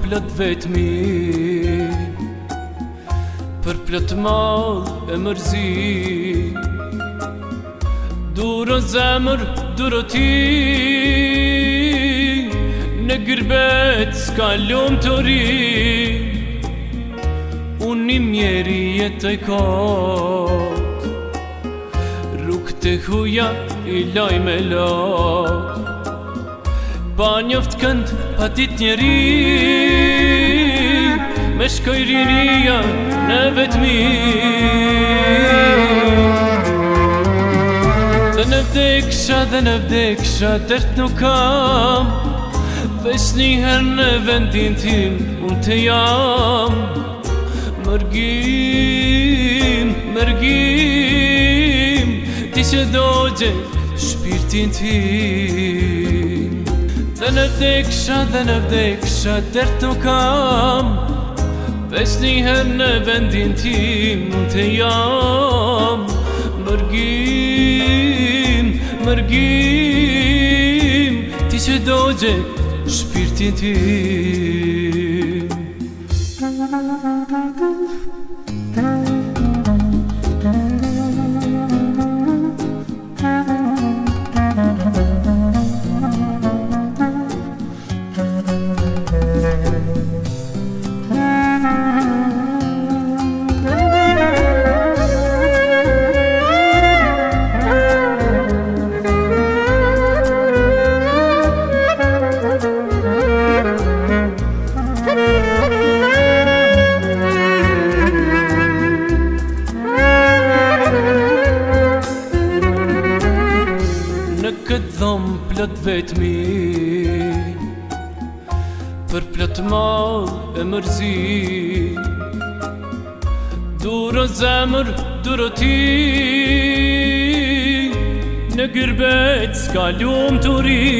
plot vetmi, për plot mall e mërzi. Duro zemër, duro ti, në gërbet s'ka lom të ri. Unë një mjeri jetoj kot, rrug të huja i loj me lot. Pa njoft kënd, pa dit njeri, me shkoj rinia në vetmi. Dhe në vdeksha, dert nuk kam, veç njëher në vendin tim, unë të jam. Mërgim, ti që dogje shpirtin tim. Dhe në vdeksha, dert nuk kam, veç njëher në vendin tim, unë të jam. Mërgim, ti që dogje shpirtin tim. Këtë dhomë plot vetmi, për plot mall e mërzi. Duro zemër, duro ti, në gërbet s'ka lum të ri.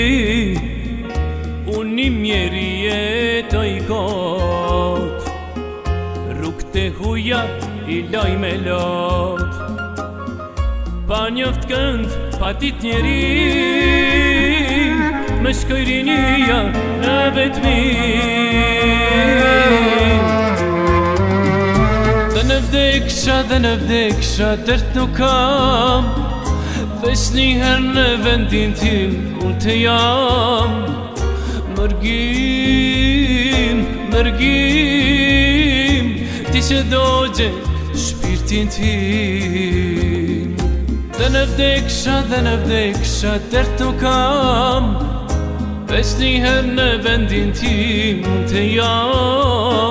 Unë një mjeri jetoj kot, rrug të huja i loj me lot. Pa njoft kënd, pa dit njeri, me shkoj rinia në vetmi. Dhe në vdeksha, dert nuk kam, veç njëher në vendin tim, unë të jam. Mërgim, ti që dogje shpirtin tim. Dhe në vdeksha, dert nuk kam, veç njëher në vendin tim, unë të jam.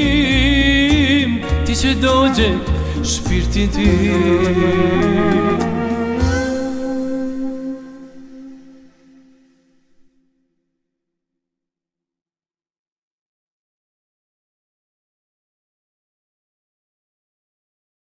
Mërgim, ti që dogje shpirtin tim.